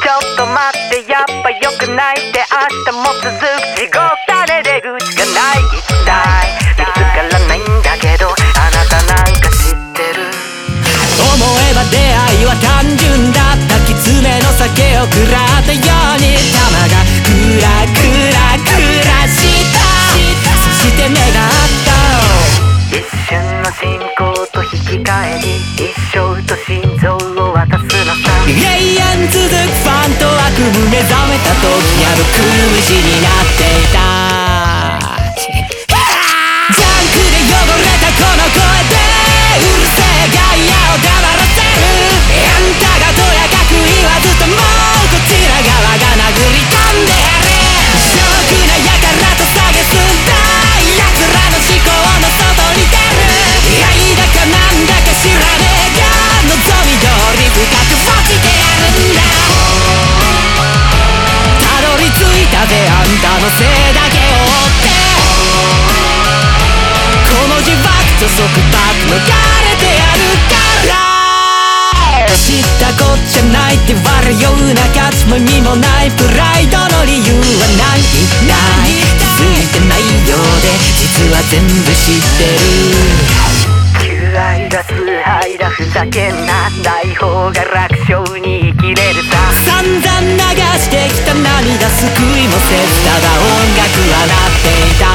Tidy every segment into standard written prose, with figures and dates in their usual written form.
ちょっと待って、やっぱ良くないって明日も続く地獄だね、出口がない一体見つからないんだけど、あなたなんか知ってる。 思えば出会いは単純だった。きつめの酒を食らったように玉がクラクラクラした。そして目が合った。 一瞬の進行と引き換えに一生と心臓を渡すのさ。 永遠続くファンと悪夢目覚めた時あの苦虫になっていた。ジャンクで汚れたこの声でうるせえガイアを黙らせる。あんたがとやかく言わずともこちら側が殴り込んでやる。正気なやからと蔑んだ奴らの思考の外に出る。愛だかなんだか知らねえが望み通り深く落ちてやるんだ。たどり着いたぜあんたのせいだけを追ってこの自爆と束縛逃れてやるから。知ったこっちゃないって笑うような価値も意味もないプライドの理由はない気づいてないようで実は全部知ってる。 求愛だ崇拝だふざけんな、ない方が楽勝に生きれるさ。 散々流してきた涙救いもせずただ音楽は鳴っていた。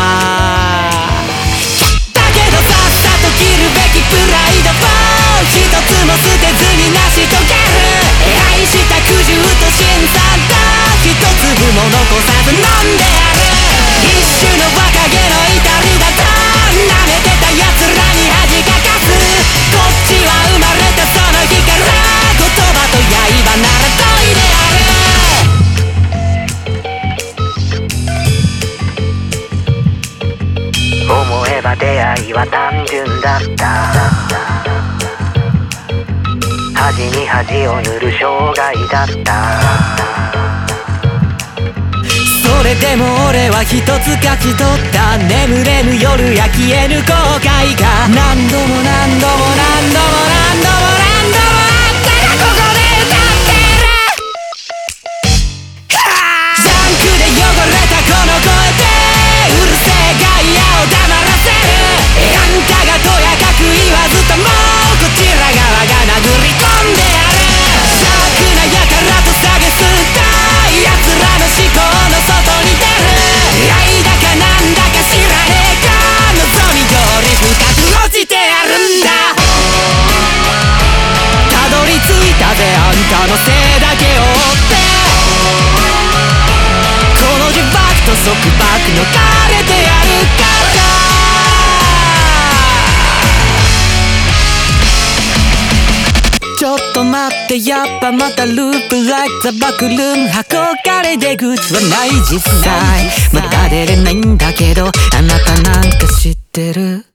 だけどさっさと切るべきプライドを一つも捨てずに成し遂げる。愛した苦渋と辛酸と一粒も残さず飲んでやる。一種の若気の至りだと舐めてた奴らに恥かかす。こっちは生まれたその日から言葉と刃なら研いである。思えば出会いは単純だった。恥に恥を塗る生涯だった。 それでも俺は一つ勝ち取った。眠れぬ夜や消えぬ後悔が何度も何度も何度も何度も何度もあんたがここで歌ってる。ジャンクで汚れたこの声でうるせえガイアを黙らせる。あんたがとやかく言わずともこちら側が殴り込んでやる。シャークなやからと蔑んだ奴らの思考の外に出る。愛だかなんだか知らねえか望み通り深く落ちてやるんだ。たどり着いたぜあんたのせいだけを追ってこの自爆と束縛逃れてやるから。ちょっと待ってやっぱまたループ like the back room 箱から出口はない実際まだ出れないんだけどあなたなんか知ってる。